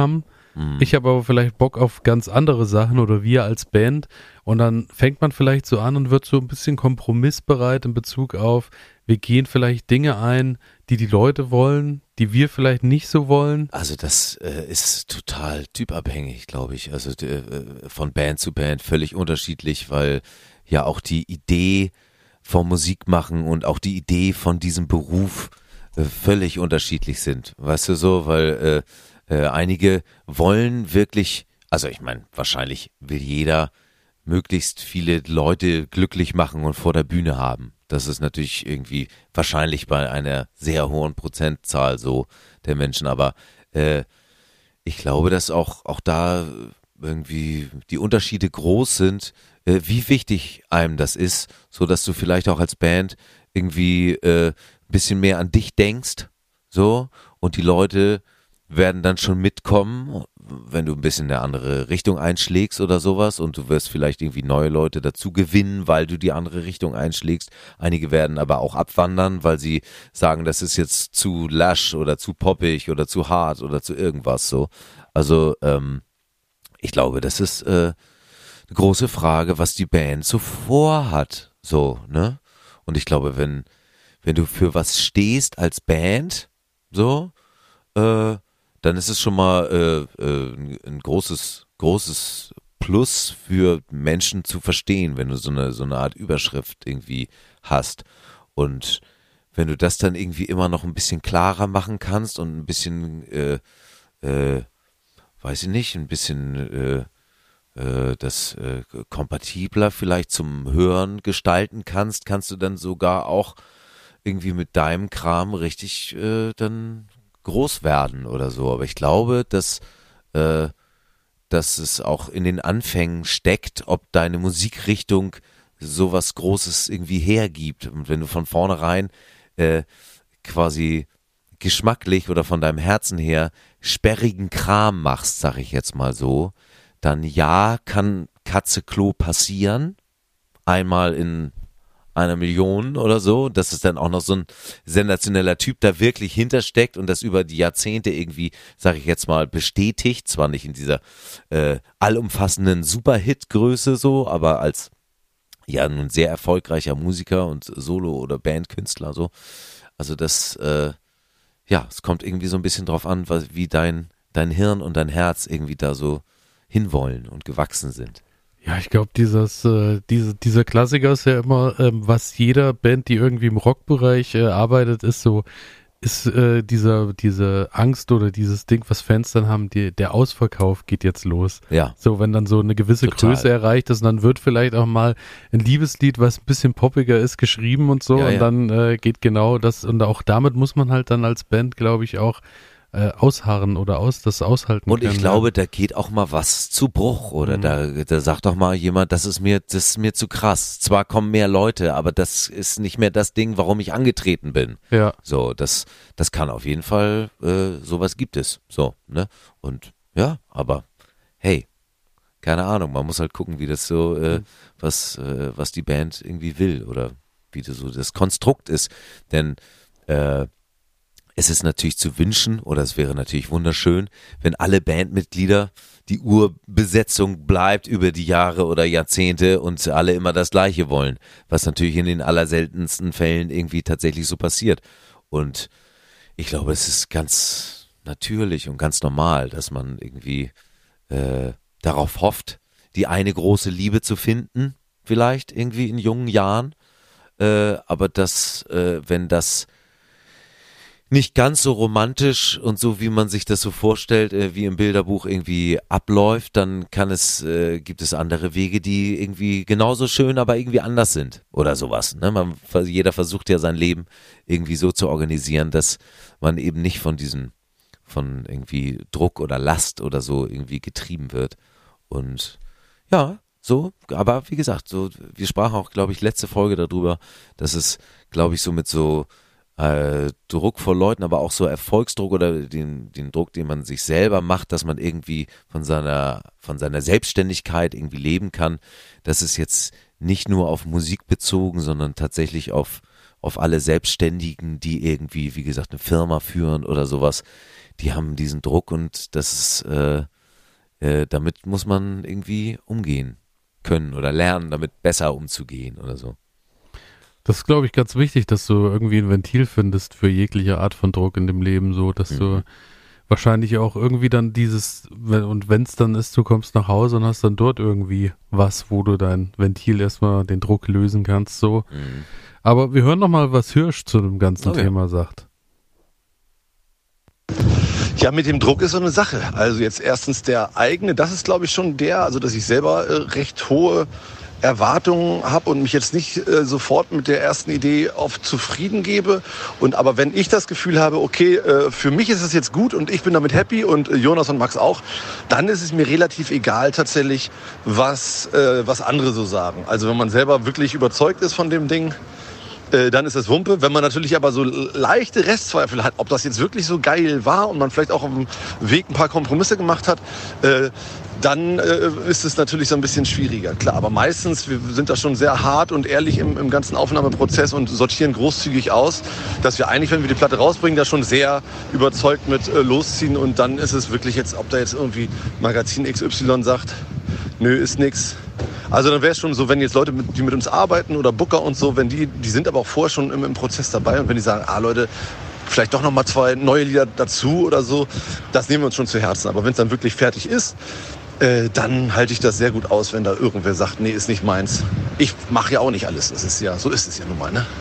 [SPEAKER 2] Mhm.
[SPEAKER 3] Ich habe aber vielleicht Bock auf ganz andere Sachen oder wir als Band und dann fängt man vielleicht so an und wird so ein bisschen kompromissbereit in Bezug auf, wir gehen vielleicht Dinge ein, die die Leute wollen, die wir vielleicht nicht so wollen.
[SPEAKER 2] Also das äh, ist total typabhängig, glaube ich. Also äh, von Band zu Band völlig unterschiedlich, weil ja auch die Idee vom Musikmachen und auch die Idee von diesem Beruf äh, völlig unterschiedlich sind. Weißt du so, weil äh, äh, einige wollen wirklich, also ich meine, wahrscheinlich will jeder möglichst viele Leute glücklich machen und vor der Bühne haben. Das ist natürlich irgendwie wahrscheinlich bei einer sehr hohen Prozentzahl so der Menschen, aber äh, ich glaube, dass auch, auch da irgendwie die Unterschiede groß sind, äh, wie wichtig einem das ist, so dass du vielleicht auch als Band irgendwie äh, ein bisschen mehr an dich denkst, so, und die Leute werden dann schon mitkommen, wenn du ein bisschen eine andere Richtung einschlägst oder sowas, und du wirst vielleicht irgendwie neue Leute dazu gewinnen, weil du die andere Richtung einschlägst. Einige werden aber auch abwandern, weil sie sagen, das ist jetzt zu lasch oder zu poppig oder zu hart oder zu irgendwas so. Also ähm, ich glaube, das ist äh, eine große Frage, was die Band so vorhat, so, ne? Und ich glaube, wenn wenn du für was stehst als Band, so, äh, dann ist es schon mal äh, äh, ein großes, großes Plus für Menschen zu verstehen, wenn du so eine, so eine Art Überschrift irgendwie hast. Und wenn du das dann irgendwie immer noch ein bisschen klarer machen kannst und ein bisschen, äh, äh, weiß ich nicht, ein bisschen äh, äh, das äh, kompatibler vielleicht zum Hören gestalten kannst, kannst du dann sogar auch irgendwie mit deinem Kram richtig äh, dann groß werden oder so. Aber ich glaube, dass, äh, dass es auch in den Anfängen steckt, ob deine Musikrichtung sowas Großes irgendwie hergibt. Und wenn du von vornherein äh, quasi geschmacklich oder von deinem Herzen her sperrigen Kram machst, sag ich jetzt mal so, dann ja, kann Katze-Klo passieren. Einmal in einer Million oder so, dass es dann auch noch so ein sensationeller Typ da wirklich hintersteckt und das über die Jahrzehnte irgendwie, sage ich jetzt mal, bestätigt, zwar nicht in dieser äh, allumfassenden Superhit-Größe so, aber als ja nun sehr erfolgreicher Musiker und Solo- oder Bandkünstler so. Also das, äh, ja, es kommt irgendwie so ein bisschen drauf an, was, wie dein, dein Hirn und dein Herz irgendwie da so hinwollen und gewachsen sind.
[SPEAKER 3] Ja, ich glaube, dieses, äh, diese, dieser Klassiker ist ja immer, ähm, was jeder Band, die irgendwie im Rockbereich äh, arbeitet, ist so, ist äh, dieser, diese Angst oder dieses Ding, was Fans dann haben, die, der Ausverkauf geht jetzt los.
[SPEAKER 2] Ja.
[SPEAKER 3] So, wenn dann so eine gewisse
[SPEAKER 2] Total.
[SPEAKER 3] Größe erreicht ist, und dann wird vielleicht auch mal ein Liebeslied, was ein bisschen poppiger ist, geschrieben und so,
[SPEAKER 2] Ja,
[SPEAKER 3] und
[SPEAKER 2] ja.
[SPEAKER 3] dann äh, geht genau das, und auch damit muss man halt dann als Band, glaube ich, auch äh, ausharren oder aus das aushalten
[SPEAKER 2] Und
[SPEAKER 3] können.
[SPEAKER 2] ich glaube, da geht auch mal was zu Bruch, oder
[SPEAKER 3] Mhm.
[SPEAKER 2] da, da sagt doch mal jemand, das ist mir, das ist mir zu krass. Zwar kommen mehr Leute, aber das ist nicht mehr das Ding, warum ich angetreten bin.
[SPEAKER 3] Ja.
[SPEAKER 2] So, das, das kann auf jeden Fall, äh, sowas gibt es. So, ne? Und ja, aber hey, keine Ahnung, man muss halt gucken, wie das so, äh,
[SPEAKER 3] Mhm.
[SPEAKER 2] was, äh, was die Band irgendwie will oder wie das so das Konstrukt ist. Denn äh, es ist natürlich zu wünschen, oder es wäre natürlich wunderschön, wenn alle Bandmitglieder, die Urbesetzung bleibt über die Jahre oder Jahrzehnte und alle immer das Gleiche wollen, was natürlich in den allerseltensten Fällen irgendwie tatsächlich so passiert. Und ich glaube, es ist ganz natürlich und ganz normal, dass man irgendwie äh, darauf hofft, die eine große Liebe zu finden, vielleicht irgendwie in jungen Jahren, äh, aber dass, äh, wenn das nicht ganz so romantisch und so, wie man sich das so vorstellt, äh, wie im Bilderbuch irgendwie abläuft, dann kann es, äh, gibt es andere Wege, die irgendwie genauso schön, aber irgendwie anders sind oder sowas. Ne? Man, jeder versucht ja sein Leben irgendwie so zu organisieren, dass man eben nicht von diesem, von irgendwie Druck oder Last oder so irgendwie getrieben wird. Und ja, so, aber wie gesagt, so, wir sprachen auch, glaube ich, letzte Folge darüber, dass es, glaube ich, so mit so Äh, Druck vor Leuten, aber auch so Erfolgsdruck oder den, den Druck, den man sich selber macht, dass man irgendwie von seiner, von seiner Selbstständigkeit irgendwie leben kann. Das ist jetzt nicht nur auf Musik bezogen, sondern tatsächlich auf, auf alle Selbstständigen, die irgendwie, wie gesagt, eine Firma führen oder sowas. Die haben diesen Druck, und das ist, äh, äh, damit muss man irgendwie umgehen können oder lernen, damit besser umzugehen oder so.
[SPEAKER 3] Das ist, glaube ich, ganz wichtig, dass du irgendwie ein Ventil findest für jegliche Art von Druck in dem Leben, so dass mhm. du wahrscheinlich auch irgendwie dann dieses, und wenn es dann ist, du kommst nach Hause und hast dann dort irgendwie was, wo du dein Ventil erstmal den Druck lösen kannst, so. Mhm. Aber wir hören noch mal, was Hirsch zu dem ganzen oh, Thema ja. sagt.
[SPEAKER 7] Ja, mit dem Druck ist so eine Sache. Also jetzt erstens der eigene, das ist glaube ich schon der, also dass ich selber äh, recht hohe Erwartungen habe und mich jetzt nicht äh, sofort mit der ersten Idee oft zufrieden gebe. Und aber wenn ich das Gefühl habe, okay, äh, für mich ist es jetzt gut und ich bin damit happy und äh, Jonas und Max auch, dann ist es mir relativ egal tatsächlich, was, äh, was andere so sagen. Also wenn man selber wirklich überzeugt ist von dem Ding, äh, dann ist es Wumpe. Wenn man natürlich aber so leichte Restzweifel hat, ob das jetzt wirklich so geil war und man vielleicht auch auf dem Weg ein paar Kompromisse gemacht hat, äh, dann äh, ist es natürlich so ein bisschen schwieriger. Klar, aber meistens, wir sind da schon sehr hart und ehrlich im, im ganzen Aufnahmeprozess und sortieren großzügig aus, dass wir eigentlich, wenn wir die Platte rausbringen, da schon sehr überzeugt mit äh, losziehen. Und dann ist es wirklich jetzt, ob da jetzt irgendwie Magazin X Y sagt, nö, ist nix. Also dann wäre es schon so, wenn jetzt Leute, die mit uns arbeiten oder Booker und so, wenn die, die sind aber auch vorher schon im, im Prozess dabei und wenn die sagen, ah Leute, vielleicht doch noch mal zwei neue Lieder dazu oder so, das nehmen wir uns schon zu Herzen. Aber wenn es dann wirklich fertig ist, äh, dann halte ich das sehr gut aus, wenn da irgendwer sagt, nee, ist nicht meins. Ich mache ja auch nicht alles. Das ist ja, so ist es ja nun mal, ne?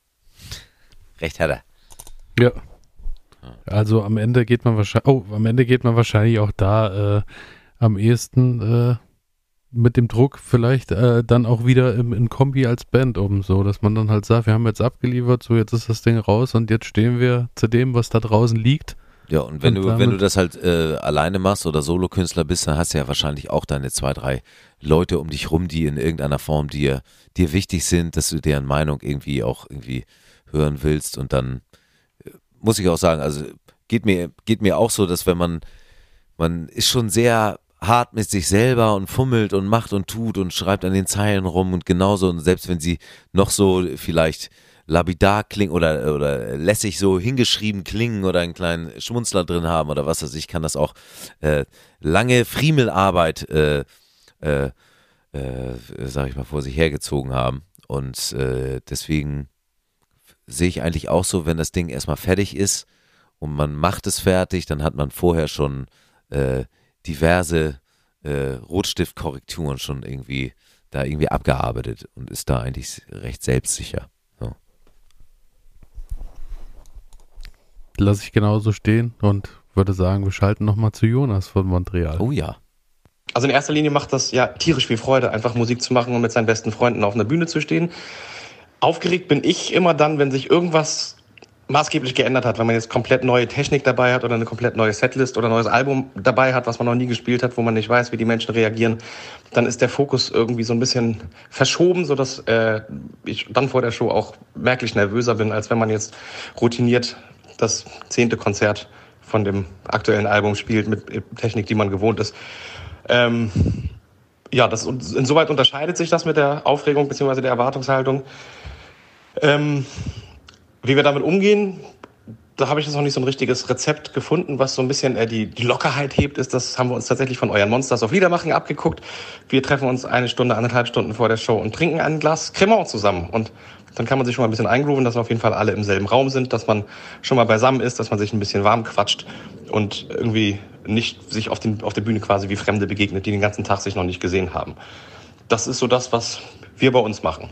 [SPEAKER 2] Recht hat er.
[SPEAKER 3] Ja. Also am Ende geht man wahrscheinlich, oh, am Ende geht man wahrscheinlich auch da äh, am ehesten äh, mit dem Druck vielleicht äh, dann auch wieder im, in Kombi als Band um, so, dass man dann halt sagt, wir haben jetzt abgeliefert, so jetzt ist das Ding raus und jetzt stehen wir zu dem, was da draußen liegt.
[SPEAKER 2] Ja, und wenn und du wenn du das halt äh, alleine machst oder Solokünstler bist, dann hast du ja wahrscheinlich auch deine zwei, drei Leute um dich rum, die in irgendeiner Form dir dir wichtig sind, dass du deren Meinung irgendwie auch irgendwie hören willst und dann äh, muss ich auch sagen, also geht mir geht mir auch so, dass wenn man man ist schon sehr hart mit sich selber und fummelt und macht und tut und schreibt an den Zeilen rum und genauso und selbst wenn sie noch so vielleicht lapidar klingen oder, oder lässig so hingeschrieben klingen oder einen kleinen Schmunzler drin haben oder was weiß ich, kann das auch äh, lange Friemelarbeit äh, äh, äh, sag ich mal, vor sich hergezogen haben und äh, deswegen sehe ich eigentlich auch so, wenn das Ding erstmal fertig ist und man macht es fertig, dann hat man vorher schon äh, diverse äh, Rotstiftkorrekturen schon irgendwie da irgendwie abgearbeitet und ist da eigentlich recht selbstsicher. So.
[SPEAKER 3] Lasse ich genauso stehen und würde sagen, wir schalten nochmal zu Jonas von Montreal.
[SPEAKER 2] Oh ja.
[SPEAKER 4] Also in erster Linie macht das ja tierisch viel Freude, einfach Musik zu machen und mit seinen besten Freunden auf einer Bühne zu stehen. Aufgeregt bin ich immer dann, wenn sich irgendwas maßgeblich geändert hat, wenn man jetzt komplett neue Technik dabei hat oder eine komplett neue Setlist oder ein neues Album dabei hat, was man noch nie gespielt hat, wo man nicht weiß, wie die Menschen reagieren, dann ist der Fokus irgendwie so ein bisschen verschoben, sodass äh, ich dann vor der Show auch merklich nervöser bin, als wenn man jetzt routiniert das zehnte Konzert von dem aktuellen Album spielt mit Technik, die man gewohnt ist. Ähm, ja, das, insoweit unterscheidet sich das mit der Aufregung bzw. der Erwartungshaltung. Ähm, Wie wir damit umgehen, da habe ich jetzt noch nicht so ein richtiges Rezept gefunden, was so ein bisschen äh, die, die Lockerheit hebt, ist. Das haben wir uns tatsächlich von euren Monsters auf Liedermachen abgeguckt. Wir treffen uns eine Stunde, anderthalb Stunden vor der Show und trinken ein Glas Cremant zusammen. Und dann kann man sich schon mal ein bisschen eingrooven, dass wir auf jeden Fall alle im selben Raum sind, dass man schon mal beisammen ist, dass man sich ein bisschen warm quatscht und irgendwie nicht sich auf, den, auf der Bühne quasi wie Fremde begegnet, die den ganzen Tag sich noch nicht gesehen haben. Das ist so das, was wir bei uns machen.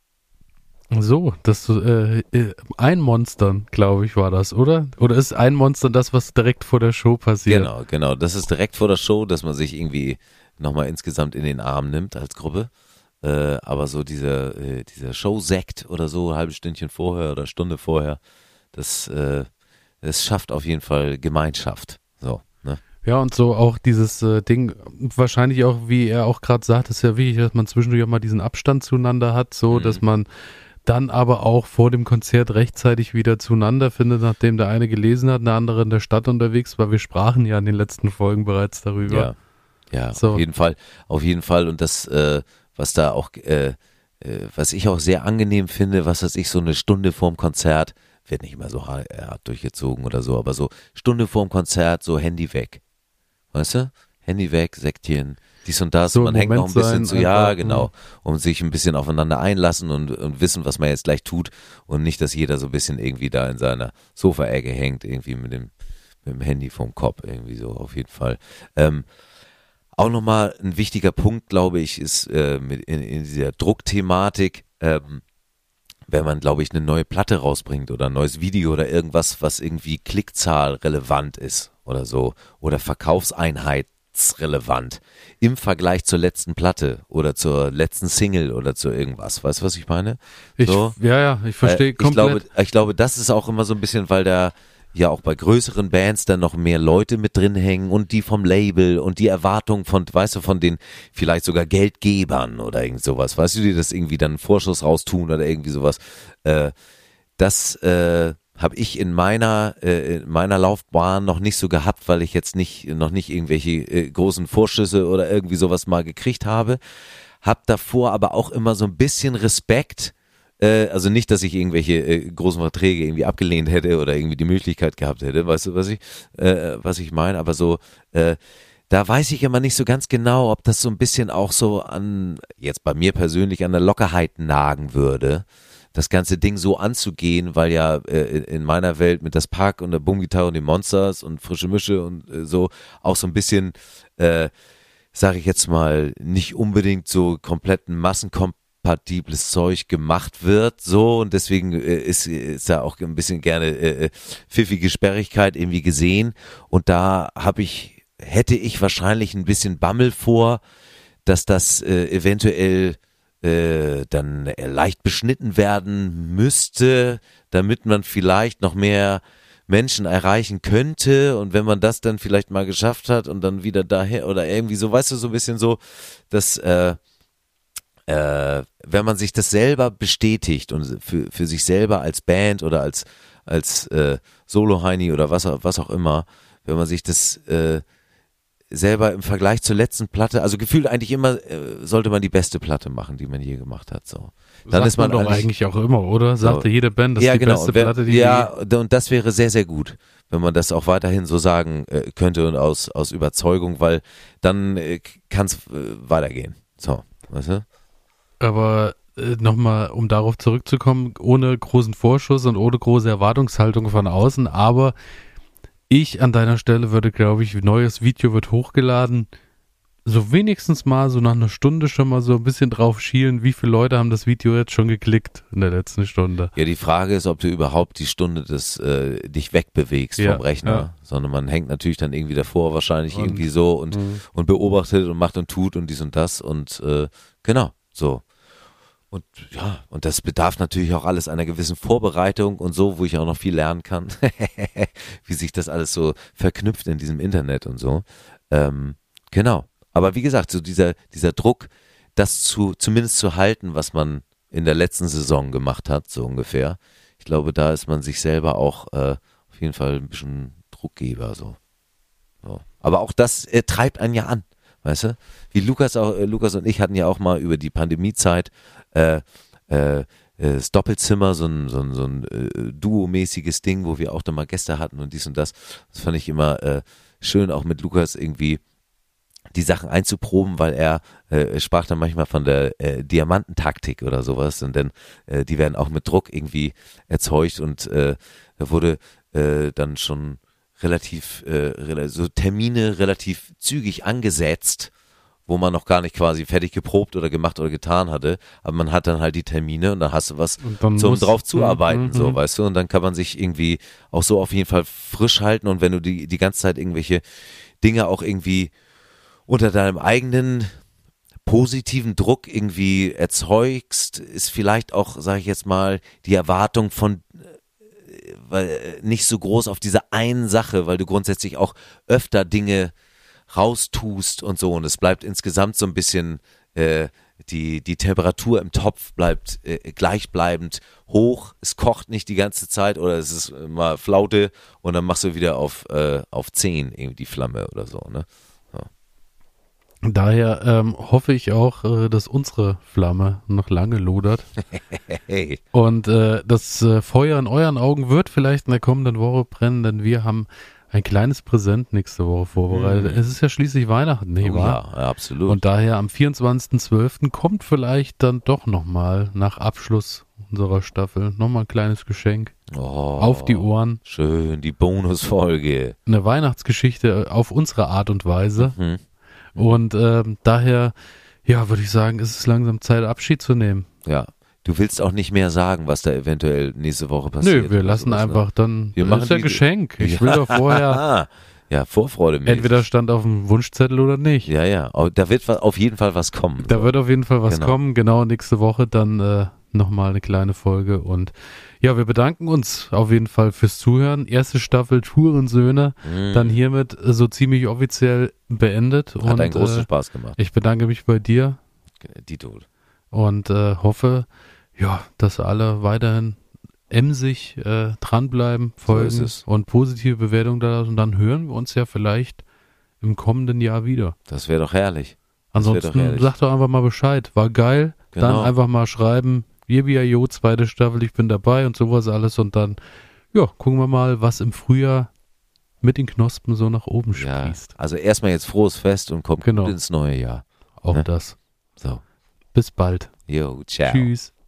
[SPEAKER 3] So, das äh, ein Monstern, glaube ich, war das, oder? Oder ist ein Monstern das, was direkt vor der Show passiert?
[SPEAKER 2] Genau, genau. Das ist direkt vor der Show, dass man sich irgendwie nochmal insgesamt in den Arm nimmt als Gruppe. Äh, aber so dieser, äh, dieser Show-Sekt oder so, ein halbes Stündchen vorher oder Stunde vorher, das, äh, das schafft auf jeden Fall Gemeinschaft. So, ne?
[SPEAKER 3] Ja, und so auch dieses äh, Ding, wahrscheinlich auch, wie er auch gerade sagt, ist ja wichtig, dass man zwischendurch auch mal diesen Abstand zueinander hat, so, mhm. dass man dann aber auch vor dem Konzert rechtzeitig wieder zueinander findet, nachdem der eine gelesen hat, der andere in der Stadt unterwegs war. Wir sprachen ja in den letzten Folgen bereits darüber.
[SPEAKER 2] Ja, ja,
[SPEAKER 3] so.
[SPEAKER 2] auf jeden Fall, auf jeden Fall. Und das, äh, was da auch, äh, äh, was ich auch sehr angenehm finde, was weiß ich, so eine Stunde vorm Konzert, wird nicht immer so hart, hart durchgezogen oder so, aber so Stunde vorm Konzert, so Handy weg. Weißt du? Handy weg, Säckchen, dies und das.
[SPEAKER 3] So
[SPEAKER 2] Und man hängt noch ein bisschen
[SPEAKER 3] sein,
[SPEAKER 2] zu, ja,
[SPEAKER 3] einfach,
[SPEAKER 2] genau,
[SPEAKER 3] mhm.
[SPEAKER 2] um sich ein bisschen aufeinander einlassen und, und wissen, was man jetzt gleich tut und nicht, dass jeder so ein bisschen irgendwie da in seiner Sofaecke hängt, irgendwie mit dem, mit dem Handy vorm Kopf, irgendwie so, auf jeden Fall. Ähm, auch nochmal ein wichtiger Punkt, glaube ich, ist äh, mit in, in dieser Druckthematik, ähm, wenn man, glaube ich, eine neue Platte rausbringt oder ein neues Video oder irgendwas, was irgendwie Klickzahl relevant ist oder so oder verkaufseinheitsrelevant im Vergleich zur letzten Platte oder zur letzten Single oder zu irgendwas. Weißt du, was ich meine?
[SPEAKER 3] Ich,
[SPEAKER 2] So,
[SPEAKER 3] ja, ja, ich verstehe
[SPEAKER 2] äh, ich
[SPEAKER 3] komplett.
[SPEAKER 2] glaube, ich glaube, das ist auch immer so ein bisschen, weil da ja auch bei größeren Bands dann noch mehr Leute mit drin hängen und die vom Label und die Erwartungen von, weißt du, von den vielleicht sogar Geldgebern oder irgend sowas, weißt du, die das irgendwie dann einen Vorschuss raustun oder irgendwie sowas. Äh, das äh, habe ich in meiner äh, in meiner Laufbahn noch nicht so gehabt, weil ich jetzt nicht noch nicht irgendwelche äh, großen Vorschüsse oder irgendwie sowas mal gekriegt habe. Hab davor aber auch immer so ein bisschen Respekt. Also nicht, dass ich irgendwelche äh, großen Verträge irgendwie abgelehnt hätte oder irgendwie die Möglichkeit gehabt hätte, weißt du, was ich, äh, was ich meine, aber so, äh, da weiß ich immer nicht so ganz genau, ob das so ein bisschen auch so an, jetzt bei mir persönlich an der Lockerheit nagen würde, das ganze Ding so anzugehen, weil ja äh, in meiner Welt mit das Pack und der Boomgitarre und den Monsters und Frische Mische und äh, so auch so ein bisschen, äh, sage ich jetzt mal, nicht unbedingt so kompletten Massenkomp kompatibles Zeug gemacht wird, so, und deswegen äh, ist, ist da auch ein bisschen gerne äh, pfiffige Sperrigkeit irgendwie gesehen, und da habe ich, hätte ich wahrscheinlich ein bisschen Bammel vor, dass das äh, eventuell äh, dann leicht beschnitten werden müsste, damit man vielleicht noch mehr Menschen erreichen könnte, und wenn man das dann vielleicht mal geschafft hat und dann wieder daher oder irgendwie so, weißt du, so ein bisschen so, dass äh, Äh, wenn man sich das selber bestätigt und für, für sich selber als Band oder als, als äh, Solo-Heini oder was, was auch immer, wenn man sich das äh, selber im Vergleich zur letzten Platte, also gefühlt eigentlich immer äh, sollte man die beste Platte machen, die man je gemacht hat. So. Dann
[SPEAKER 3] Sagt
[SPEAKER 2] ist man,
[SPEAKER 3] man doch eigentlich auch immer, oder? Sagte
[SPEAKER 2] so.
[SPEAKER 3] jede Band, das
[SPEAKER 2] ja,
[SPEAKER 3] ist die
[SPEAKER 2] genau.
[SPEAKER 3] beste
[SPEAKER 2] Wer,
[SPEAKER 3] Platte, die
[SPEAKER 2] ja, und das wäre sehr, sehr gut, wenn man das auch weiterhin so sagen äh, könnte und aus, aus Überzeugung, weil dann äh, kann es äh, weitergehen. So, weißt du?
[SPEAKER 3] Aber äh, nochmal, um darauf zurückzukommen, ohne großen Vorschuss und ohne große Erwartungshaltung von außen, aber ich an deiner Stelle würde, glaube ich, ein neues Video wird hochgeladen, so wenigstens mal so nach einer Stunde schon mal so ein bisschen drauf schielen, wie viele Leute haben das Video jetzt schon geklickt in der letzten Stunde.
[SPEAKER 2] Ja, die Frage ist, ob du überhaupt die Stunde des, äh, dich wegbewegst
[SPEAKER 3] ja,
[SPEAKER 2] vom Rechner,
[SPEAKER 3] ja.
[SPEAKER 2] sondern man hängt natürlich dann irgendwie davor wahrscheinlich
[SPEAKER 3] Und,
[SPEAKER 2] irgendwie so und,
[SPEAKER 3] mh.
[SPEAKER 2] und beobachtet und macht und tut und dies und das und äh, genau, so. Und ja, und das bedarf natürlich auch alles einer gewissen Vorbereitung und so, wo ich auch noch viel lernen kann, wie sich das alles so verknüpft in diesem Internet und so. Ähm, genau. Aber wie gesagt, so dieser, dieser Druck, das zu, zumindest zu halten, was man in der letzten Saison gemacht hat, so ungefähr. Ich glaube, da ist man sich selber auch äh, auf jeden Fall ein bisschen Druckgeber, so. so. Aber auch das äh, treibt einen ja an, weißt du? Wie Lukas auch, äh, Lukas und ich hatten ja auch mal über die Pandemiezeit Äh, äh, das Doppelzimmer, so ein, so ein, so ein äh, Duo-mäßiges Ding, wo wir auch dann mal Gäste hatten und dies und das. Das fand ich immer äh, schön, auch mit Lukas irgendwie die Sachen einzuproben, weil er äh, sprach dann manchmal von der äh, Diamantentaktik oder sowas, und dann äh, die werden auch mit Druck irgendwie erzeugt, und äh, da wurde äh, dann schon relativ äh, so Termine relativ zügig angesetzt, wo man noch gar nicht quasi fertig geprobt oder gemacht oder getan hatte, aber man hat dann halt die Termine und dann hast du was zum
[SPEAKER 3] muss,
[SPEAKER 2] drauf zuarbeiten,
[SPEAKER 3] mm,
[SPEAKER 2] so,
[SPEAKER 3] mm.
[SPEAKER 2] weißt du, und dann kann man sich irgendwie auch so auf jeden Fall frisch halten, und wenn du die, die ganze Zeit irgendwelche Dinge auch irgendwie unter deinem eigenen positiven Druck irgendwie erzeugst, ist vielleicht auch, sage ich jetzt mal, die Erwartung von weil nicht so groß auf diese einen Sache, weil du grundsätzlich auch öfter Dinge raustust und so, und es bleibt insgesamt so ein bisschen, äh, die, die Temperatur im Topf bleibt äh, gleichbleibend hoch, es kocht nicht die ganze Zeit oder es ist mal Flaute und dann machst du wieder auf, äh, auf zehn irgendwie die Flamme oder so, ne? Ja.
[SPEAKER 3] Daher ähm, hoffe ich auch, äh, dass unsere Flamme noch lange lodert.
[SPEAKER 2] Hey.
[SPEAKER 3] Und äh, das äh, Feuer in euren Augen wird vielleicht in der kommenden Woche brennen, denn wir haben ein kleines Präsent nächste Woche vorbereitet.
[SPEAKER 2] Mhm.
[SPEAKER 3] Es ist ja schließlich Weihnachten, nicht
[SPEAKER 2] Oh
[SPEAKER 3] wahr?
[SPEAKER 2] ja, absolut.
[SPEAKER 3] Und daher am vierundzwanzigsten zwölften kommt vielleicht dann doch nochmal nach Abschluss unserer Staffel nochmal ein kleines Geschenk
[SPEAKER 2] oh,
[SPEAKER 3] auf die Ohren.
[SPEAKER 2] Schön, die Bonusfolge.
[SPEAKER 3] Eine Weihnachtsgeschichte auf unsere Art und Weise.
[SPEAKER 2] Mhm.
[SPEAKER 3] Und ähm, daher, ja, würde ich sagen, ist es langsam Zeit, Abschied zu nehmen.
[SPEAKER 2] Ja. Du willst auch nicht mehr sagen, was da eventuell nächste Woche passiert.
[SPEAKER 3] Nö, wir
[SPEAKER 2] oder
[SPEAKER 3] lassen
[SPEAKER 2] sowas,
[SPEAKER 3] einfach
[SPEAKER 2] ne?
[SPEAKER 3] dann,
[SPEAKER 2] Wir
[SPEAKER 3] das
[SPEAKER 2] machen
[SPEAKER 3] ist ja
[SPEAKER 2] die-
[SPEAKER 3] Geschenk. Ich will doch vorher,
[SPEAKER 2] ja, Vorfreude mäßig.
[SPEAKER 3] entweder stand auf dem Wunschzettel oder nicht.
[SPEAKER 2] Ja, ja. Aber da wird wa- auf jeden Fall was kommen.
[SPEAKER 3] Da wird auf jeden Fall was
[SPEAKER 2] Genau.
[SPEAKER 3] kommen. Genau, nächste Woche dann äh, nochmal eine kleine Folge. Und ja, wir bedanken uns auf jeden Fall fürs Zuhören. Erste Staffel Tourensöhne,
[SPEAKER 2] Mhm.
[SPEAKER 3] dann hiermit äh, so ziemlich offiziell beendet.
[SPEAKER 2] Hat
[SPEAKER 3] und
[SPEAKER 2] einen großen
[SPEAKER 3] äh,
[SPEAKER 2] Spaß gemacht.
[SPEAKER 3] ich bedanke mich bei dir
[SPEAKER 2] Dito.
[SPEAKER 3] und äh, hoffe, ja, dass alle weiterhin emsig äh, dranbleiben,
[SPEAKER 2] So
[SPEAKER 3] folgen
[SPEAKER 2] ist es.
[SPEAKER 3] und positive Bewertungen da lassen. Und dann hören wir uns ja vielleicht im kommenden Jahr wieder.
[SPEAKER 2] Das wäre doch herrlich. Das wär doch
[SPEAKER 3] Ansonsten
[SPEAKER 2] herrlich.
[SPEAKER 3] sag doch einfach mal Bescheid. War geil.
[SPEAKER 2] Genau.
[SPEAKER 3] Dann einfach mal schreiben. Yebia-Yo, zweite Staffel, ich bin dabei und sowas alles. Und dann, ja, gucken wir mal, was im Frühjahr mit den Knospen so nach oben
[SPEAKER 2] Ja,
[SPEAKER 3] sprießt.
[SPEAKER 2] also erstmal jetzt frohes Fest und kommt
[SPEAKER 3] Genau.
[SPEAKER 2] gut ins neue Jahr.
[SPEAKER 3] Auch
[SPEAKER 2] ne?
[SPEAKER 3] das.
[SPEAKER 2] So.
[SPEAKER 3] Bis bald.
[SPEAKER 2] Jo, ciao.
[SPEAKER 3] Tschüss.